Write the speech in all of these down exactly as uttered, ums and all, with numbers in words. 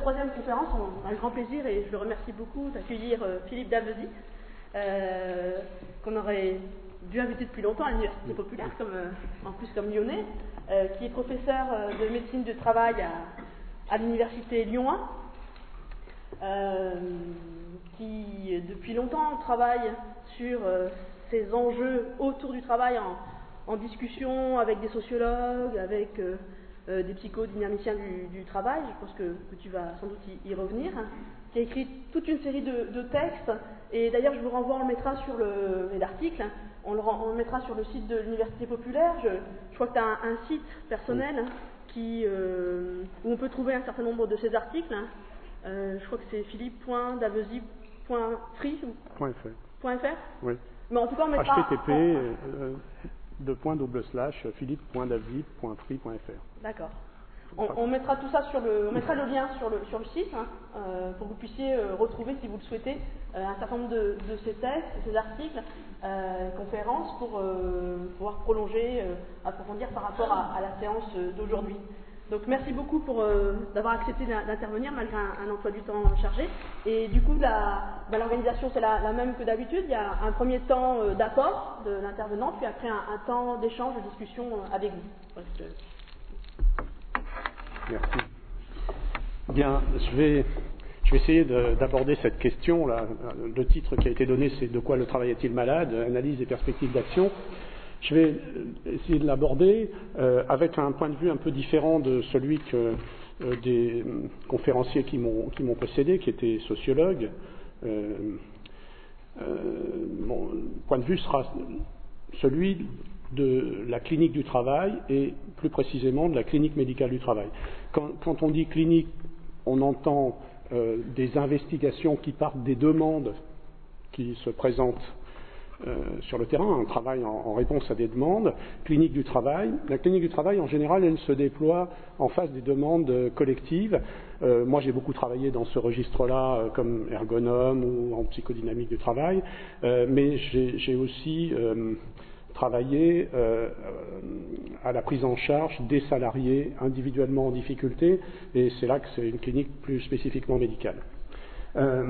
troisième conférence. On a un grand plaisir et je le remercie beaucoup d'accueillir euh, Philippe Davesi, euh, qu'on aurait dû inviter depuis longtemps à l'Université populaire, comme, euh, en plus comme lyonnais, euh, qui est professeur euh, de médecine du travail à, à l'Université Lyon un, euh, qui depuis longtemps travaille sur euh, ces enjeux autour du travail en, en discussion avec des sociologues, avec euh, euh, des psychodynamiciens du, du travail, je pense que, que tu vas sans doute y, y revenir, hein, qui a écrit toute une série de, de textes, et d'ailleurs je vous renvoie, on le mettra sur le, et l'article, hein, on, le, on le mettra sur le site de l'Université populaire. Je, je crois que tu as un, un site personnel hein, qui, euh, où on peut trouver un certain nombre de ces articles. Hein. Euh, je crois que c'est philippe point davesi point free .fr. .fr. Oui. Mais en tout cas, on mettra... H T T P, euh, deux points double slash, philippe point davesi point free point f r. D'accord. On, on mettra tout ça sur le, on mettra le lien sur le, sur le site hein, euh, pour que vous puissiez euh, retrouver, si vous le souhaitez, euh, un certain nombre de, de ces textes, ces articles, euh, conférences pour euh, pouvoir prolonger, euh, approfondir par rapport à, à la séance d'aujourd'hui. Donc merci beaucoup pour euh, d'avoir accepté d'intervenir malgré un, un emploi du temps chargé. Et du coup, la, bah, l'organisation c'est la, la même que d'habitude. Il y a un premier temps euh, d'apport de l'intervenant, puis après un, un temps d'échange, de discussion euh, avec vous. Ouais, Merci. Bien, je vais, je vais essayer de, d'aborder cette question. Là. Le titre qui a été donné, c'est « De quoi le travail est-il malade ? Analyse et perspectives d'action ». Je vais essayer de l'aborder euh, avec un point de vue un peu différent de celui que euh, des conférenciers qui m'ont, qui m'ont précédé, qui étaient sociologues. Euh, euh, mon point de vue sera celui de la clinique du travail et plus précisément de la clinique médicale du travail. Quand, quand on dit clinique, on entend euh, des investigations qui partent des demandes qui se présentent euh, sur le terrain, un travail en, en réponse à des demandes. Clinique du travail. La clinique du travail, en général, elle se déploie en face des demandes euh, collectives. Euh, moi, j'ai beaucoup travaillé dans ce registre-là euh, comme ergonome ou en psychodynamique du travail, euh, mais j'ai, j'ai aussi euh, travailler euh, à la prise en charge des salariés individuellement en difficulté, et c'est là que c'est une clinique plus spécifiquement médicale. Euh,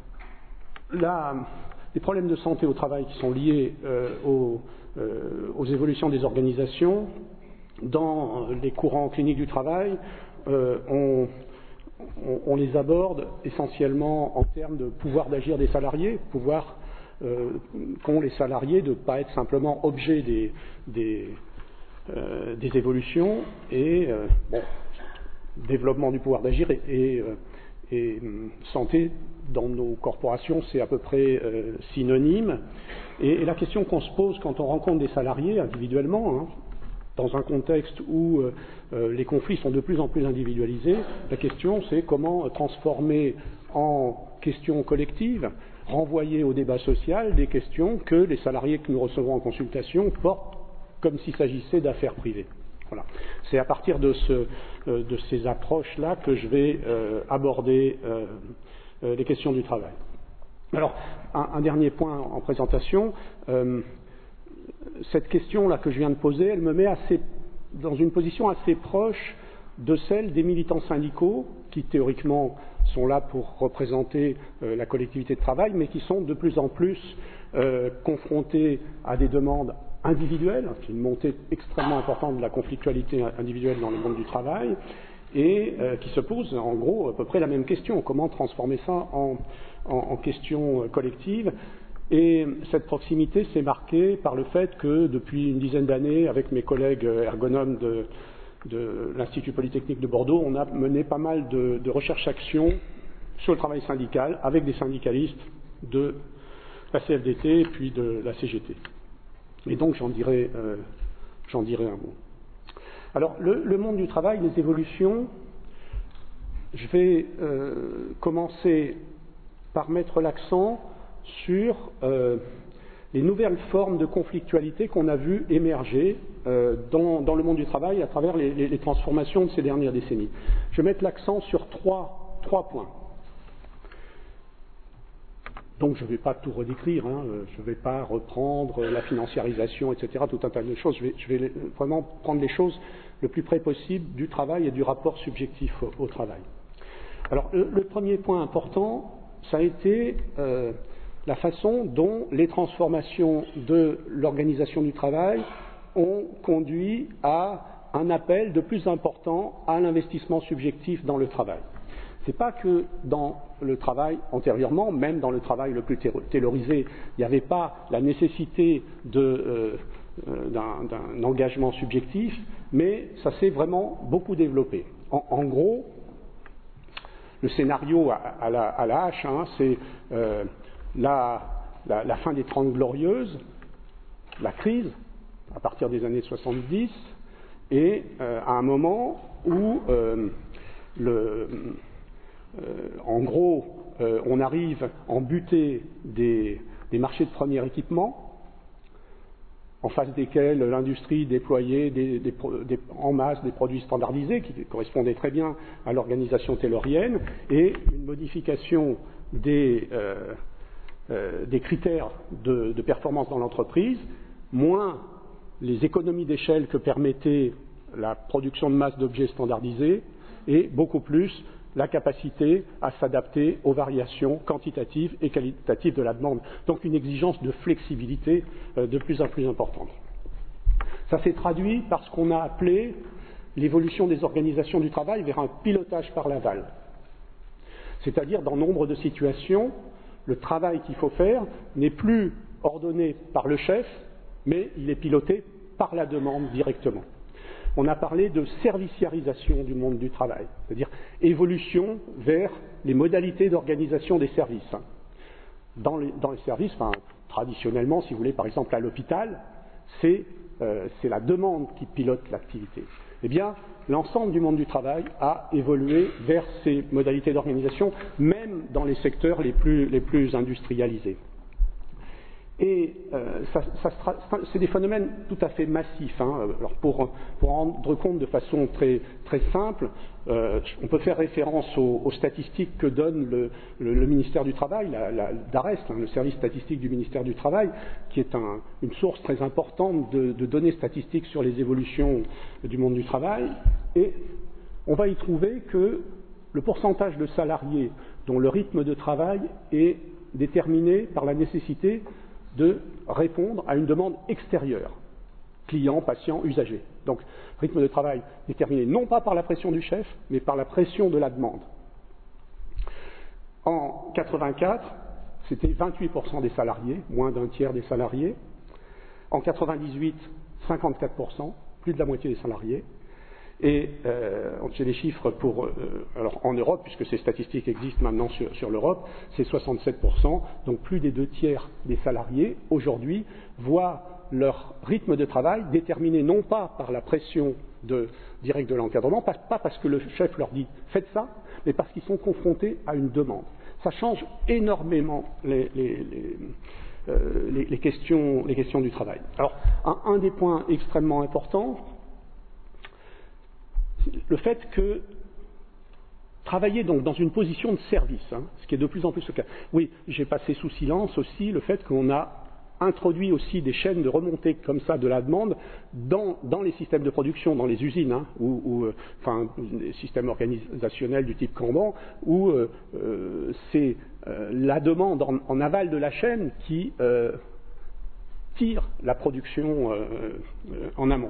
là, les problèmes de santé au travail qui sont liés euh, aux, euh, aux évolutions des organisations, dans les courants cliniques du travail, euh, on, on, on les aborde essentiellement en termes de pouvoir d'agir des salariés, pouvoir Euh, qu'ont les salariés de ne pas être simplement objet des, des, euh, des évolutions et euh, bon, développement du pouvoir d'agir et, et, euh, et santé dans nos corporations, c'est à peu près euh, synonyme. Et, et la question qu'on se pose quand on rencontre des salariés individuellement, hein, dans un contexte où euh, euh, les conflits sont de plus en plus individualisés, la question c'est comment transformer en questions collectives, renvoyer au débat social des questions que les salariés que nous recevons en consultation portent comme s'il s'agissait d'affaires privées. Voilà. C'est à partir de, ce, euh, de ces approches-là que je vais euh, aborder euh, euh, les questions du travail. Alors, un, un dernier point en présentation. Euh, cette question-là que je viens de poser, elle me met assez, dans une position assez proche de celle des militants syndicaux qui, théoriquement, sont là pour représenter euh, la collectivité de travail, mais qui sont de plus en plus euh, confrontés à des demandes individuelles, qui est une montée extrêmement importante de la conflictualité individuelle dans le monde du travail, et euh, qui se posent en gros à peu près la même question, comment transformer ça en, en, en question collective. Et cette proximité s'est marquée par le fait que depuis une dizaine d'années, avec mes collègues ergonomes de de l'Institut Polytechnique de Bordeaux, on a mené pas mal de, de recherche-action sur le travail syndical avec des syndicalistes de la C F D T et puis de la C G T. Et donc j'en dirai, euh, j'en dirai un mot. Alors le, le monde du travail, les évolutions, je vais euh, commencer par mettre l'accent sur euh, les nouvelles formes de conflictualité qu'on a vues émerger euh, dans, dans le monde du travail à travers les, les, les transformations de ces dernières décennies. Je vais mettre l'accent sur trois, trois points. Donc je ne vais pas tout redécrire, hein, je ne vais pas reprendre la financiarisation, et cetera, tout un tas de choses. Je vais, je vais vraiment prendre les choses le plus près possible du travail et du rapport subjectif au, au travail. Alors, le, le premier point important, ça a été euh, la façon dont les transformations de l'organisation du travail ont conduit à un appel de plus important à l'investissement subjectif dans le travail. Ce n'est pas que dans le travail antérieurement, même dans le travail le plus taylorisé, il n'y avait pas la nécessité de, euh, euh, d'un, d'un engagement subjectif, mais ça s'est vraiment beaucoup développé. En, en gros, le scénario à, à, la, à la hache, hein, c'est euh, la, la, la fin des Trente Glorieuses, la crise, à partir des années soixante-dix, et euh, à un moment où, euh, le, euh, en gros, euh, on arrive à embuter des, des marchés de premier équipement, en face desquels l'industrie déployait des, des, des, en masse des produits standardisés qui correspondaient très bien à l'organisation taylorienne, et une modification des, euh, euh, des critères de, de performance dans l'entreprise, moins les économies d'échelle que permettait la production de masse d'objets standardisés, et beaucoup plus la capacité à s'adapter aux variations quantitatives et qualitatives de la demande. Donc une exigence de flexibilité euh, de plus en plus importante. Ça s'est traduit par ce qu'on a appelé l'évolution des organisations du travail vers un pilotage par l'aval. C'est-à-dire, dans nombre de situations, le travail qu'il faut faire n'est plus ordonné par le chef, mais il est piloté par la demande directement. On a parlé de serviciarisation du monde du travail, c'est-à-dire évolution vers les modalités d'organisation des services. Dans les, dans les services, enfin, traditionnellement, si vous voulez, par exemple à l'hôpital, c'est, euh, c'est la demande qui pilote l'activité. Eh bien, l'ensemble du monde du travail a évolué vers ces modalités d'organisation, même dans les secteurs les plus, les plus industrialisés. Et euh, ça, ça, ça, c'est des phénomènes tout à fait massifs. Hein. Alors pour, pour rendre compte de façon très, très simple, euh, on peut faire référence aux, aux statistiques que donne le, le, le ministère du Travail, la, la, d'AREST, hein, le service statistique du ministère du Travail, qui est un, une source très importante de, de données statistiques sur les évolutions du monde du travail. Et on va y trouver que le pourcentage de salariés dont le rythme de travail est déterminé par la nécessité de répondre à une demande extérieure, client, patient, usager. Donc, rythme de travail déterminé non pas par la pression du chef, mais par la pression de la demande. En quatre-vingt-quatre, c'était vingt-huit pour cent des salariés, moins d'un tiers des salariés. En quatre-vingt-dix-huit, cinquante-quatre pour cent, plus de la moitié des salariés. Et euh, j'ai les chiffres pour, euh, alors en Europe, puisque ces statistiques existent maintenant sur, sur l'Europe, c'est soixante-sept pour cent, donc plus des deux tiers des salariés aujourd'hui voient leur rythme de travail déterminé non pas par la pression de, directe de l'encadrement, pas, pas parce que le chef leur dit faites ça, mais parce qu'ils sont confrontés à une demande. Ça change énormément les, les, les, euh, les, les, questions, les questions du travail. Alors un, un des points extrêmement importants, le fait que travailler donc dans une position de service, hein, ce qui est de plus en plus le cas. Oui, j'ai passé sous silence aussi le fait qu'on a introduit aussi des chaînes de remontée comme ça de la demande dans, dans les systèmes de production, dans les usines, hein, où, où, euh, enfin, des systèmes organisationnels du type Kanban, où euh, euh, c'est euh, la demande en, en aval de la chaîne qui euh, tire la production euh, euh, en amont.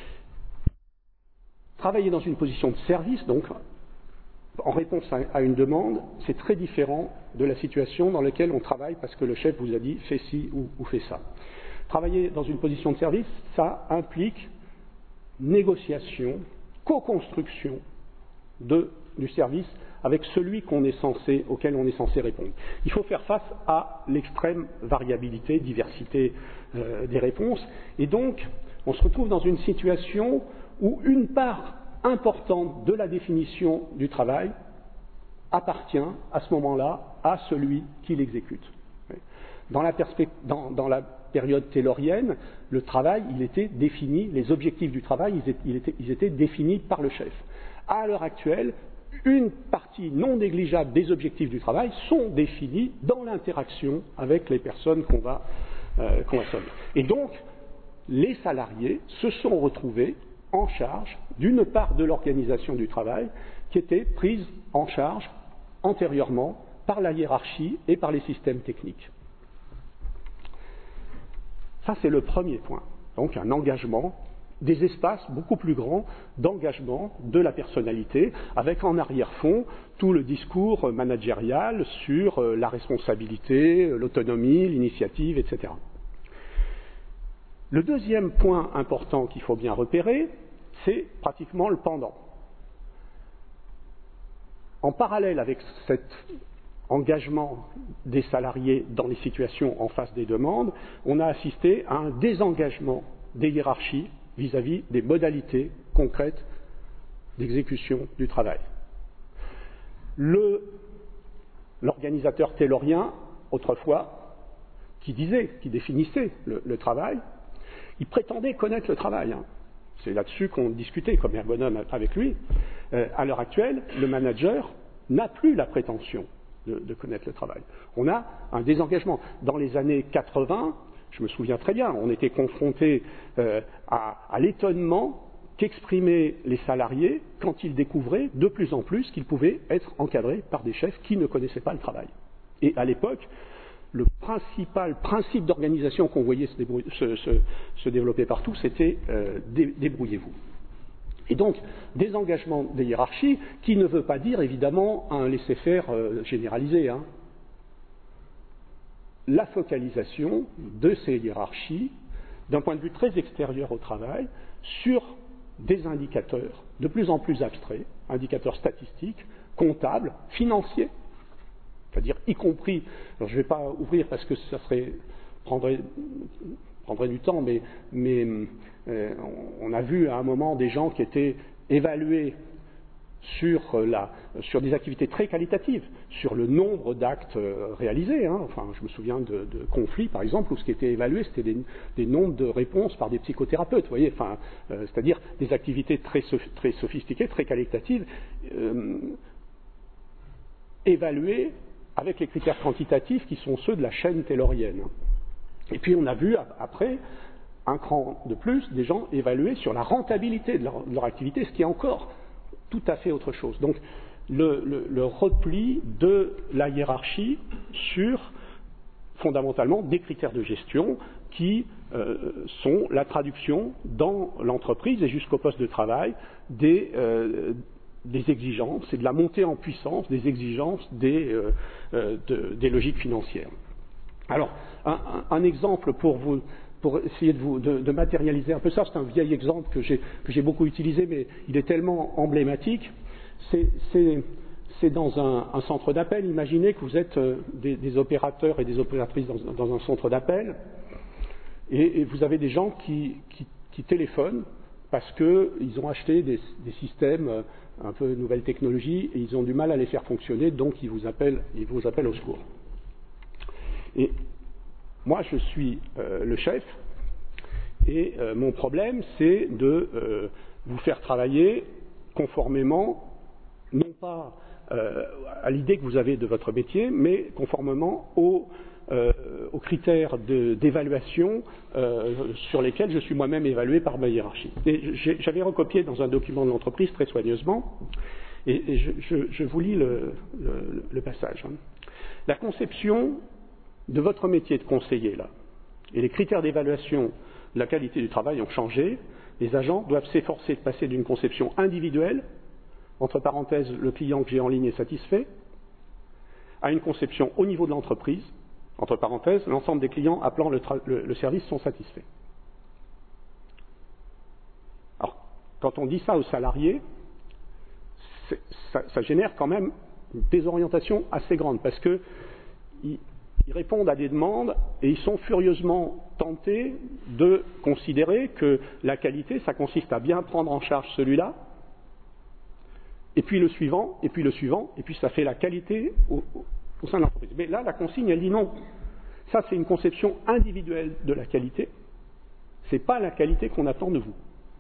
Travailler dans une position de service, donc, en réponse à, à une demande, c'est très différent de la situation dans laquelle on travaille parce que le chef vous a dit fais ci ou, ou fais ça. Travailler dans une position de service, ça implique négociation, co-construction de, du service avec celui qu'on est censé, auquel on est censé répondre. Il faut faire face à l'extrême variabilité, diversité euh, des réponses, et donc on se retrouve dans une situation où une part importante de la définition du travail appartient à ce moment-là à celui qui l'exécute. Dans la, perspe... dans, dans la période taylorienne, le travail, il était défini, les objectifs du travail, ils étaient, ils étaient, ils étaient définis par le chef. À l'heure actuelle, une partie non négligeable des objectifs du travail sont définis dans l'interaction avec les personnes qu'on va, euh, qu'on va servir. Et donc, les salariés se sont retrouvés en charge d'une part de l'organisation du travail qui était prise en charge antérieurement par la hiérarchie et par les systèmes techniques. Ça, c'est le premier point. Donc un engagement, des espaces beaucoup plus grands d'engagement de la personnalité, avec en arrière-fond tout le discours managérial sur la responsabilité, l'autonomie, l'initiative, et cetera. Le deuxième point important qu'il faut bien repérer, c'est pratiquement le pendant. En parallèle avec cet engagement des salariés dans les situations en face des demandes, on a assisté à un désengagement des hiérarchies vis-à-vis des modalités concrètes d'exécution du travail. Le, l'organisateur taylorien, autrefois, qui disait, qui définissait le, le travail, il prétendait connaître le travail. Hein. C'est là-dessus qu'on discutait comme un bonhomme avec lui. Euh, à l'heure actuelle, le manager n'a plus la prétention de, de connaître le travail. On a un désengagement. Dans les années quatre-vingts, je me souviens très bien, on était confronté euh, à, à l'étonnement qu'exprimaient les salariés quand ils découvraient de plus en plus qu'ils pouvaient être encadrés par des chefs qui ne connaissaient pas le travail. Et à l'époque, le principal principe d'organisation qu'on voyait se, débrouiller, se, se, se développer partout, c'était euh, dé, débrouillez-vous. Et donc, désengagement des hiérarchies, qui ne veut pas dire évidemment un laisser-faire euh, généralisé. Hein. La focalisation de ces hiérarchies, d'un point de vue très extérieur au travail, sur des indicateurs de plus en plus abstraits, indicateurs statistiques, comptables, financiers, c'est-à-dire y compris, alors je ne vais pas ouvrir parce que ça serait, prendrait, prendrait du temps, mais, mais euh, on a vu à un moment des gens qui étaient évalués sur, la, sur des activités très qualitatives, sur le nombre d'actes réalisés. Hein. Enfin, je me souviens de, de conflits, par exemple, où ce qui était évalué, c'était des, des nombres de réponses par des psychothérapeutes, vous voyez, enfin, euh, c'est-à-dire des activités très, très sophistiquées, très qualitatives, euh, évaluées avec les critères quantitatifs qui sont ceux de la chaîne taylorienne. Et puis on a vu après, un cran de plus, des gens évalués sur la rentabilité de leur, de leur activité, ce qui est encore tout à fait autre chose. Donc le, le, le repli de la hiérarchie sur fondamentalement des critères de gestion qui euh, sont la traduction dans l'entreprise et jusqu'au poste de travail des, euh, des exigences et de la montée en puissance des exigences des, euh, euh, de, des logiques financières. Alors, un, un exemple pour vous pour essayer de, vous, de, de matérialiser un peu ça, c'est un vieil exemple que j'ai, que j'ai beaucoup utilisé, mais il est tellement emblématique. C'est, c'est, c'est dans un, un centre d'appel. Imaginez que vous êtes euh, des, des opérateurs et des opératrices dans, dans un centre d'appel, et, et vous avez des gens qui, qui, qui téléphonent parce qu'ils ont acheté des, des systèmes euh, un peu nouvelles technologies et ils ont du mal à les faire fonctionner, donc ils vous appellent, ils vous appellent au secours. Et moi, je suis euh, le chef, et euh, mon problème, c'est de euh, vous faire travailler conformément, non pas euh, à l'idée que vous avez de votre métier, mais conformément aux, euh, aux critères de, d'évaluation euh, sur lesquels je suis moi-même évalué par ma hiérarchie. Et j'avais recopié dans un document de l'entreprise très soigneusement, et, et je, je, je vous lis le, le, le passage. La conception de votre métier de conseiller, là, et les critères d'évaluation de la qualité du travail ont changé. Les agents doivent s'efforcer de passer d'une conception individuelle, entre parenthèses, le client que j'ai en ligne est satisfait, à une conception au niveau de l'entreprise, entre parenthèses, l'ensemble des clients appelant le, tra- le, le service sont satisfaits. Alors, quand on dit ça aux salariés, ça, ça génère quand même une désorientation assez grande, parce que ils, Ils répondent à des demandes et ils sont furieusement tentés de considérer que la qualité, ça consiste à bien prendre en charge celui-là, et puis le suivant, et puis le suivant, et puis ça fait la qualité au, au sein de l'entreprise. Mais là, la consigne, elle dit non. Ça, c'est une conception individuelle de la qualité. Ce n'est pas la qualité qu'on attend de vous.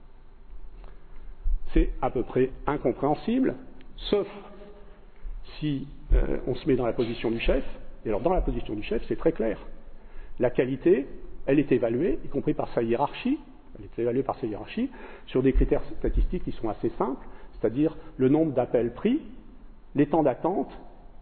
C'est à peu près incompréhensible, sauf si euh, on se met dans la position du chef. Et alors, dans la position du chef, c'est très clair. La qualité, elle est évaluée, y compris par sa hiérarchie, elle est évaluée par sa hiérarchie, sur des critères statistiques qui sont assez simples, c'est-à-dire le nombre d'appels pris, les temps d'attente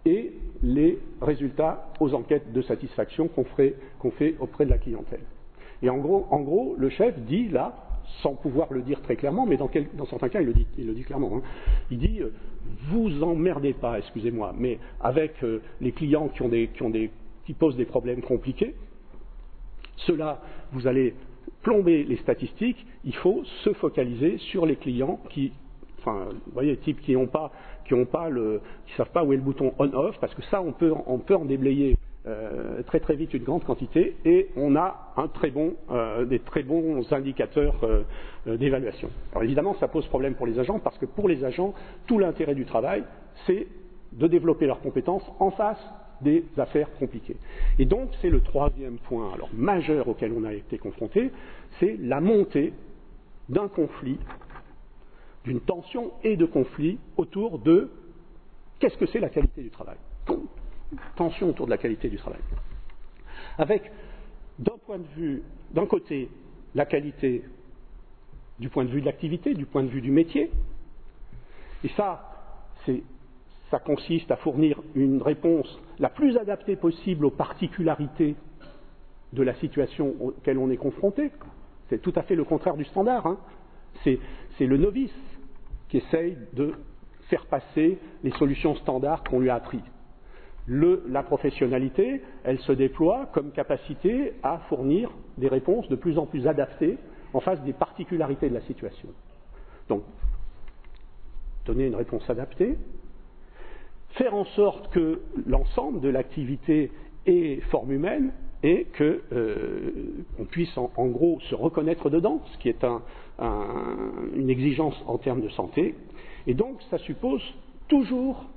et les résultats aux enquêtes de satisfaction qu'on fait, qu'on fait auprès de la clientèle. Et en gros, en gros, le chef dit là, sans pouvoir le dire très clairement, mais dans, quel, dans certains cas, il le dit, il le dit clairement. Hein, il dit euh, vous emmerdez pas, excusez-moi, mais avec euh, les clients qui, ont des, qui, ont des, qui posent des problèmes compliqués, ceux-là, vous allez plomber les statistiques, il faut se focaliser sur les clients qui, enfin, vous voyez, types qui n'ont pas, qui ont pas le, qui savent pas où est le bouton on/off, parce que ça, on peut, on peut en déblayer euh, très très vite une grande quantité, et on a un très bon, euh, des très bons indicateurs euh, d'évaluation. Alors évidemment, ça pose problème pour les agents, parce que pour les agents, tout l'intérêt du travail, c'est de développer leurs compétences en face des affaires compliquées. Et donc, c'est le troisième point alors, majeur auquel on a été confronté, c'est la montée d'un conflit, d'une tension et de conflit autour de qu'est-ce que c'est la qualité du travail. Tension autour de la qualité du travail. Avec, d'un point de vue, d'un côté, la qualité du point de vue de l'activité, du point de vue du métier, et ça, c'est Ça consiste à fournir une réponse la plus adaptée possible aux particularités de la situation auquel on est confronté. C'est tout à fait le contraire du standard. Hein. C'est, c'est le novice qui essaye de faire passer les solutions standards qu'on lui a apprises. Le, la professionnalité, elle se déploie comme capacité à fournir des réponses de plus en plus adaptées en face des particularités de la situation. Donc, donner une réponse adaptée, faire en sorte que l'ensemble de l'activité ait forme humaine et qu'on euh, puisse en, en gros se reconnaître dedans, ce qui est un, un, une exigence en termes de santé. Et donc ça suppose toujours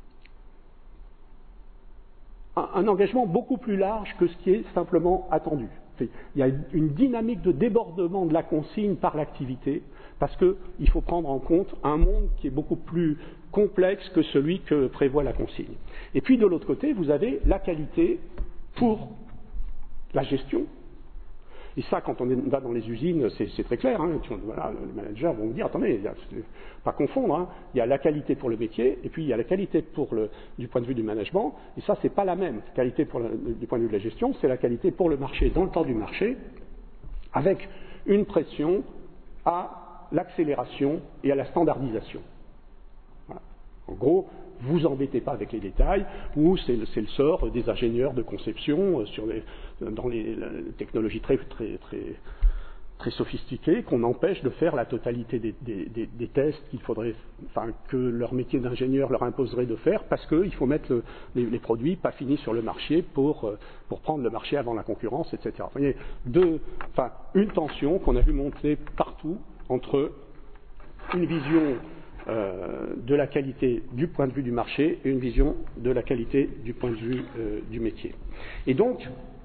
un, un engagement beaucoup plus large que ce qui est simplement attendu. Il y a une dynamique de débordement de la consigne par l'activité, parce qu'il faut prendre en compte un monde qui est beaucoup plus complexe que celui que prévoit la consigne. Et puis de l'autre côté, vous avez la qualité pour la gestion. Et ça, quand on va dans les usines, c'est, c'est très clair. Hein. Voilà, les managers vont vous dire, attendez, il y a, pas confondre, hein. Il y a la qualité pour le métier, et puis il y a la qualité pour le, du point de vue du management, et ça, c'est pas la même qualité pour le, du point de vue de la gestion, c'est la qualité pour le marché, dans le temps du marché, avec une pression à l'accélération et à la standardisation. Voilà. En gros, vous embêtez pas avec les détails, ou c'est le, c'est le sort des ingénieurs de conception euh, sur les, dans les, les technologies très, très, très, très sophistiquées qu'on empêche de faire la totalité des, des, des, des tests qu'il faudrait, enfin, que leur métier d'ingénieur leur imposerait de faire, parce qu'il faut mettre le, les, les produits pas finis sur le marché pour, euh, pour prendre le marché avant la concurrence, et cetera. Vous voyez, deux, enfin, une tension qu'on a vu monter partout entre une vision Euh, de la qualité du point de vue du marché et une vision de la qualité du point de vue euh, du métier. Et donc,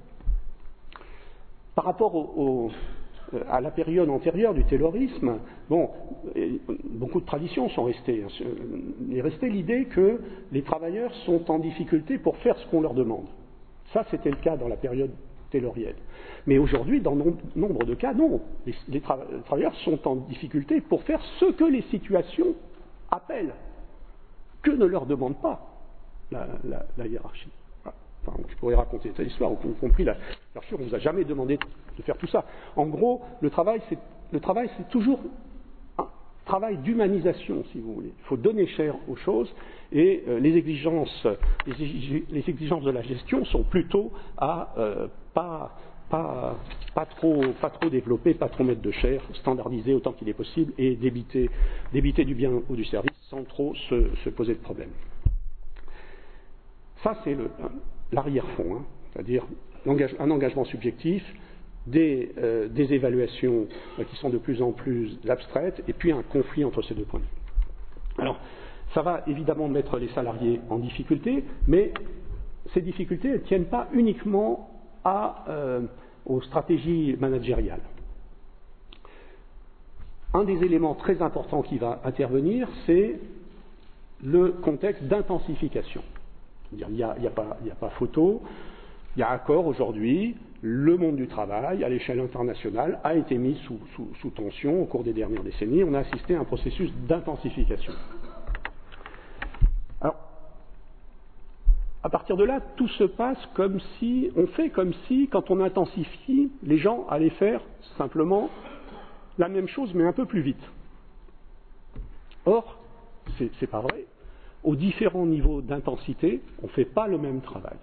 par rapport au, au, euh, à la période antérieure du taylorisme, bon, beaucoup de traditions sont restées. Il est resté l'idée que les travailleurs sont en difficulté pour faire ce qu'on leur demande. Ça, c'était le cas dans la période taylorienne. Mais aujourd'hui, dans nom, nombre de cas, non. Les, les, tra- les travailleurs sont en difficulté pour faire ce que les situations appellent, que ne leur demande pas la, la, la hiérarchie. Enfin, je pourrais raconter cette histoire, y compris la hiérarchie, on ne vous a jamais demandé de faire tout ça. En gros, le travail, c'est, le travail, c'est toujours un travail d'humanisation, si vous voulez. Il faut donner cher aux choses, et euh, les exigences, les, les exigences de la gestion sont plutôt à euh, pas Pas, pas, trop, pas trop développer, pas trop mettre de chair, standardiser autant qu'il est possible et débiter, débiter du bien ou du service sans trop se, se poser de problème. Ça, c'est le, l'arrière-fond, hein, c'est-à-dire l'engage, un engagement subjectif, des, euh, des évaluations euh, qui sont de plus en plus abstraites, et puis un conflit entre ces deux points de vue. Alors, ça va évidemment mettre les salariés en difficulté, mais ces difficultés ne tiennent pas uniquement à, euh, aux stratégies managériales. Un des éléments très importants qui va intervenir, c'est le contexte d'intensification. Il n'y a, il y a, pas, il y a pas photo, il y a accord aujourd'hui, le monde du travail, à l'échelle internationale, a été mis sous, sous, sous tension au cours des dernières décennies. On a assisté à un processus d'intensification. Alors, à partir de là, tout se passe comme si, on fait comme si, quand on intensifie, les gens allaient faire simplement la même chose, mais un peu plus vite. Or, c'est, c'est pas vrai. Aux différents niveaux d'intensité, on ne fait pas le même travail.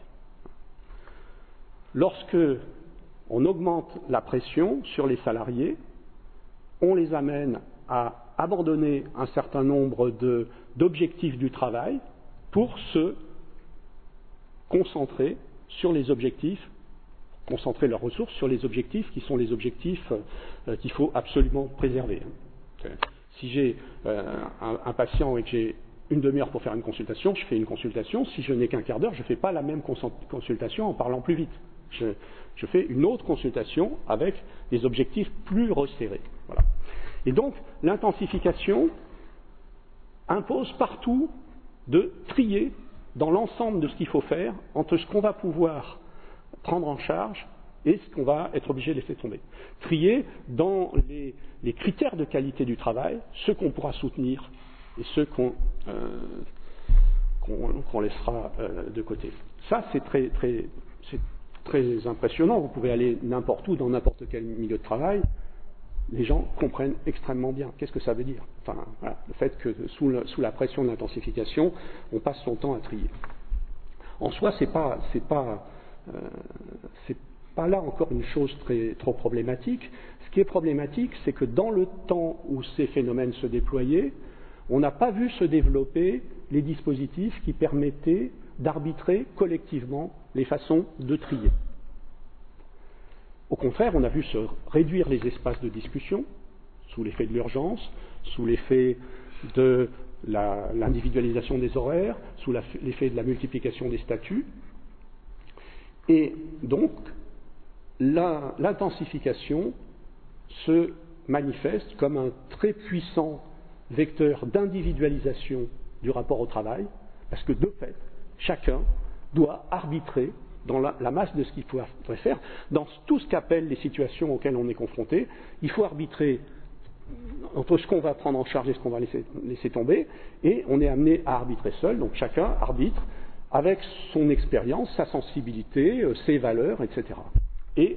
Lorsque on augmente la pression sur les salariés, on les amène à abandonner un certain nombre de, d'objectifs du travail pour se concentrer sur les objectifs, concentrer leurs ressources sur les objectifs qui sont les objectifs euh, qu'il faut absolument préserver. Si j'ai euh, un, un patient et que j'ai une demi-heure pour faire une consultation, je fais une consultation. Si je n'ai qu'un quart d'heure, je ne fais pas la même consultation en parlant plus vite. Je, je fais une autre consultation avec des objectifs plus resserrés. Voilà. Et donc, l'intensification impose partout de trier dans l'ensemble de ce qu'il faut faire entre ce qu'on va pouvoir prendre en charge et ce qu'on va être obligé de laisser tomber. Trier dans les, les critères de qualité du travail, ceux qu'on pourra soutenir et ceux qu'on, euh, qu'on, qu'on laissera euh, de côté. Ça, c'est très, très, c'est très impressionnant. Vous pouvez aller n'importe où, dans n'importe quel milieu de travail. Les gens comprennent extrêmement bien. Qu'est-ce que ça veut dire ? Enfin, voilà, le fait que sous, le, sous la pression de l'intensification, on passe son temps à trier. En soi, c'est pas, c'est pas, euh, c'est pas là encore une chose très, trop problématique. Ce qui est problématique, c'est que dans le temps où ces phénomènes se déployaient, on n'a pas vu se développer les dispositifs qui permettaient d'arbitrer collectivement les façons de trier. Au contraire, on a vu se réduire les espaces de discussion sous l'effet de l'urgence, sous l'effet de la, l'individualisation des horaires, sous la, l'effet de la multiplication des statuts. Et donc, la, l'intensification se manifeste comme un très puissant vecteur d'individualisation du rapport au travail, parce que de fait, chacun doit arbitrer dans la, la masse de ce qu'il pourrait faire, dans tout ce qu'appellent les situations auxquelles on est confronté. Il faut arbitrer entre ce qu'on va prendre en charge et ce qu'on va laisser, laisser tomber, et on est amené à arbitrer seul, donc chacun arbitre avec son expérience, sa sensibilité, ses valeurs, et cetera. Et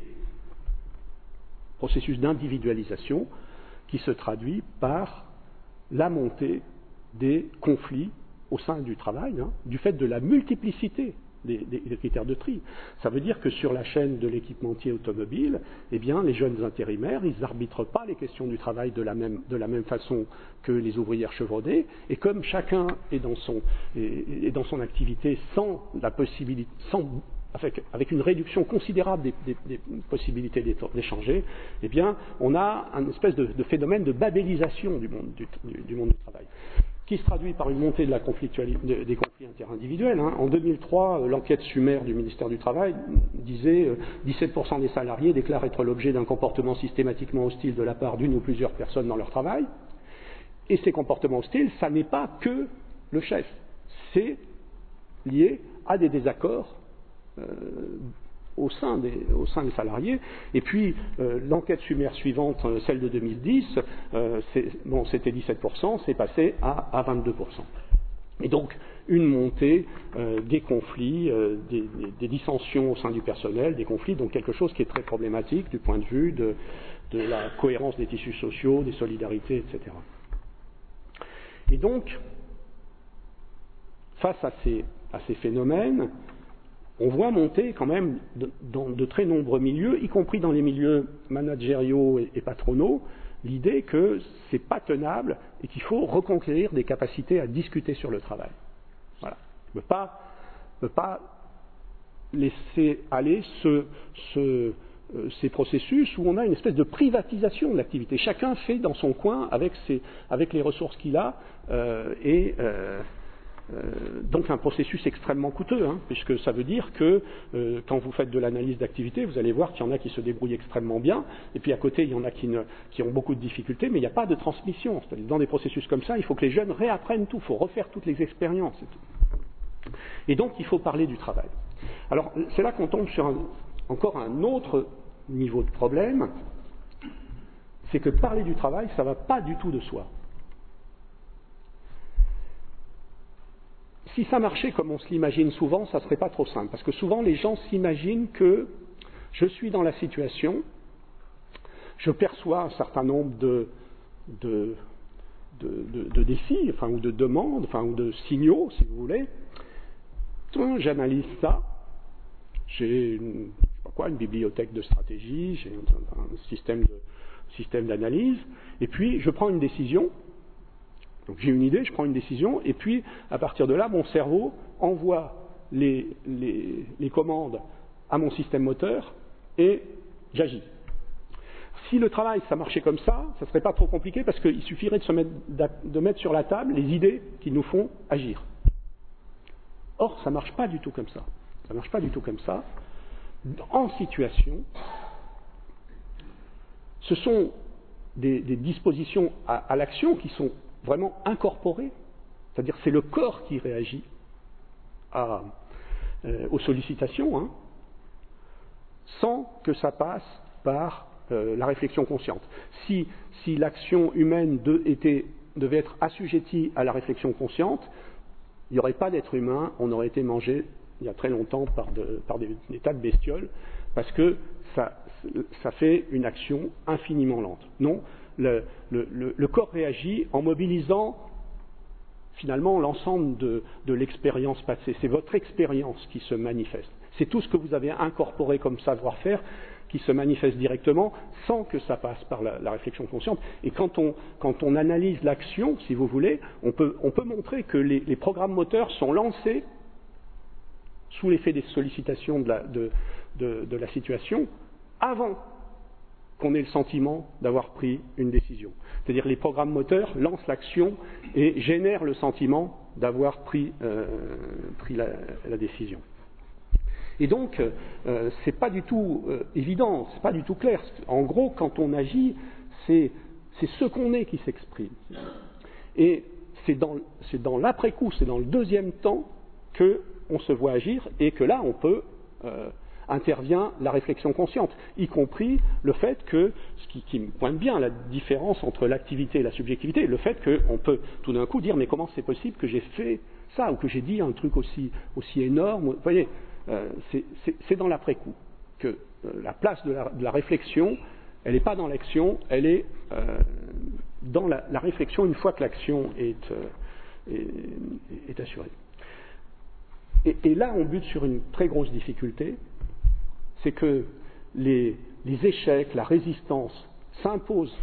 processus d'individualisation qui se traduit par la montée des conflits au sein du travail, hein, du fait de la multiplicité des, des, des critères de tri. Ça veut dire que sur la chaîne de l'équipementier automobile, eh bien, les jeunes intérimaires, ils n'arbitrent pas les questions du travail de la même, de la même façon que les ouvrières chevronnées, et comme chacun est dans son, est, est dans son activité sans la possibilité, sans Avec, avec une réduction considérable des, des, des possibilités d'échanger, eh bien, on a un espèce de, de phénomène de babélisation du monde du, du, du monde du travail, qui se traduit par une montée de la conflictualité, des conflits interindividuels. Hein. En deux mille trois, l'enquête Sumer du ministère du Travail disait euh, dix-sept pour cent des salariés déclarent être l'objet d'un comportement systématiquement hostile de la part d'une ou plusieurs personnes dans leur travail. Et ces comportements hostiles, ça n'est pas que le chef, c'est lié à des désaccords Euh, au, sein des, au sein des salariés. Et puis euh, l'enquête Sumer suivante, euh, celle de deux mille dix, euh, c'est, bon, c'était dix-sept pour cent, c'est passé à, à vingt-deux pour cent. Et donc une montée euh, des conflits, euh, des, des, des dissensions au sein du personnel, des conflits, donc quelque chose qui est très problématique du point de vue de, de la cohérence des tissus sociaux, des solidarités, et cetera. Et donc, face à ces, à ces phénomènes, on voit monter quand même de, dans de très nombreux milieux, y compris dans les milieux managériaux et, et patronaux, l'idée que ce n'est pas tenable et qu'il faut reconquérir des capacités à discuter sur le travail. Voilà. On ne peut pas, peut pas laisser aller ce, ce, euh, ces processus où on a une espèce de privatisation de l'activité. Chacun fait dans son coin avec, ses, avec les ressources qu'il a euh, et euh, Euh, donc un processus extrêmement coûteux, hein, puisque ça veut dire que euh, quand vous faites de l'analyse d'activité, vous allez voir qu'il y en a qui se débrouillent extrêmement bien, et puis à côté, il y en a qui, ne, qui ont beaucoup de difficultés, mais il n'y a pas de transmission. C'est-à-dire, dans des processus comme ça, il faut que les jeunes réapprennent tout, il faut refaire toutes les expériences. Et, tout. Et donc, il faut parler du travail. Alors, c'est là qu'on tombe sur un, encore un autre niveau de problème, c'est que parler du travail, ça ne va pas du tout de soi. si ça marchait comme on se l'imagine souvent, ça ne serait pas trop simple. Parce que souvent, les gens s'imaginent que je suis dans la situation, je perçois un certain nombre de, de, de, de, de défis, enfin, ou de demandes, enfin, ou de signaux, si vous voulez. J'analyse ça. J'ai une, je sais pas quoi, une bibliothèque de stratégie, j'ai un, un système de, système d'analyse, et puis je prends une décision. Donc j'ai une idée, je prends une décision, et puis à partir de là, mon cerveau envoie les, les, les commandes à mon système moteur et j'agis. Si le travail, ça marchait comme ça, ça ne serait pas trop compliqué parce qu'il suffirait de, se mettre, de mettre sur la table les idées qui nous font agir. Or, ça ne marche pas du tout comme ça. Ça ne marche pas du tout comme ça. En situation, ce sont des, des dispositions à, à l'action qui sont vraiment incorporées, c'est-à-dire c'est le corps qui réagit à, euh, aux sollicitations, hein, sans que ça passe par euh, la réflexion consciente. Si, si l'action humaine de, était, devait être assujettie à la réflexion consciente, il n'y aurait pas d'être humain, on aurait été mangé il y a très longtemps par, de, par des, des tas de bestioles, parce que ça, ça fait une action infiniment lente. Non, le, le, le, le corps réagit en mobilisant finalement l'ensemble de, de l'expérience passée. C'est votre expérience qui se manifeste. C'est tout ce que vous avez incorporé comme savoir-faire qui se manifeste directement sans que ça passe par la, la réflexion consciente. Et quand on, quand on analyse l'action, si vous voulez, on peut, on peut montrer que les, les programmes moteurs sont lancés sous l'effet des sollicitations de la, de, de, de la situation avant qu'on ait le sentiment d'avoir pris une décision. C'est-à-dire les programmes moteurs lancent l'action et génèrent le sentiment d'avoir pris, euh, pris la, la décision. Et donc, euh, c'est pas du tout euh, évident, c'est pas du tout clair. En gros, quand on agit, c'est, c'est ce qu'on est qui s'exprime. Et c'est dans, c'est dans l'après-coup, c'est dans le deuxième temps qu'on se voit agir et que là, on peut euh, intervient la réflexion consciente, y compris le fait que, ce qui, qui me pointe bien la différence entre l'activité et la subjectivité, le fait qu'on peut tout d'un coup dire mais comment c'est possible que j'ai fait ça ou que j'ai dit un truc aussi, aussi énorme. Vous voyez, euh, c'est, c'est, c'est dans l'après-coup que euh, la place de la, de la réflexion, elle n'est pas dans l'action, elle est euh, dans la, la réflexion une fois que l'action est, euh, est, est assurée. Et, et là, on bute sur une très grosse difficulté, c'est que les, les échecs, la résistance s'imposent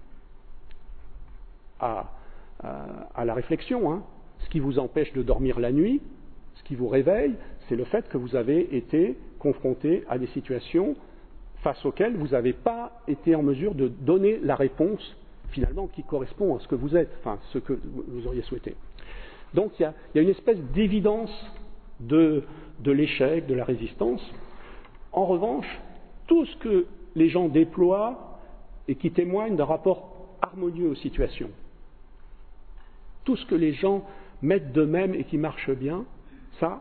à, à, à la réflexion. Hein. Ce qui vous empêche de dormir la nuit, ce qui vous réveille, c'est le fait que vous avez été confronté à des situations face auxquelles vous n'avez pas été en mesure de donner la réponse finalement qui correspond à ce que vous êtes, enfin ce que vous auriez souhaité. Donc il y a, il y a une espèce d'évidence de, de l'échec, de la résistance. En revanche, tout ce que les gens déploient et qui témoigne d'un rapport harmonieux aux situations, tout ce que les gens mettent d'eux-mêmes et qui marche bien, ça,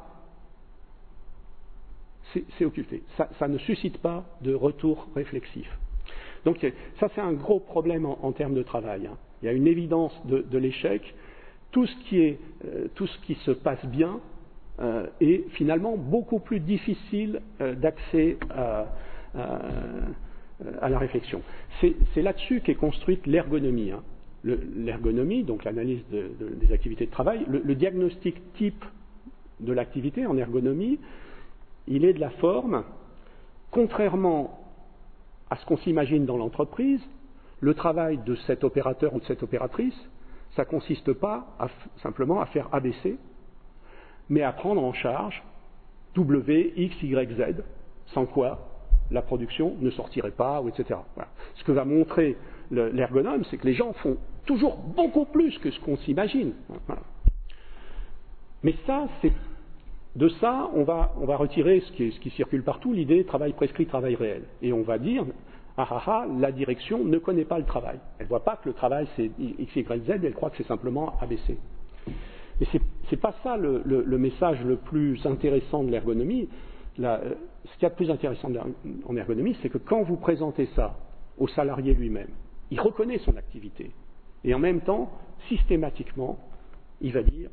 c'est, c'est occulté. Ça, ça ne suscite pas de retour réflexif. Donc ça, c'est un gros problème en, en termes de travail. Hein. Il y a une évidence de, de l'échec. Tout ce qui est, euh, tout ce qui se passe bien euh, est finalement beaucoup plus difficile euh, d'accès à, à, à la réflexion. C'est, c'est là-dessus qu'est construite l'ergonomie. Hein. Le, l'ergonomie, donc l'analyse de, de, des activités de travail, le, le diagnostic type de l'activité en ergonomie, il est de la forme, contrairement à ce qu'on s'imagine dans l'entreprise, le travail de cet opérateur ou de cette opératrice, ça ne consiste pas à, simplement à faire A B C, mais à prendre en charge W, X, Y, Z, sans quoi la production ne sortirait pas, ou et cetera. Voilà. Ce que va montrer le, l'ergonome, c'est que les gens font toujours beaucoup plus que ce qu'on s'imagine. Voilà. Mais ça, c'est, de ça, on va, on va retirer ce qui, ce qui circule partout, l'idée travail prescrit, travail réel. Et on va dire, ah ah ah, la direction ne connaît pas le travail. Elle ne voit pas que le travail c'est X, Y, Z, elle croit que c'est simplement A B C. Et c'est, c'est pas ça le, le, le message le plus intéressant de l'ergonomie. La, ce qu'il y a de plus intéressant en ergonomie, c'est que quand vous présentez ça au salarié lui-même, il reconnaît son activité. Et en même temps, systématiquement, il va dire,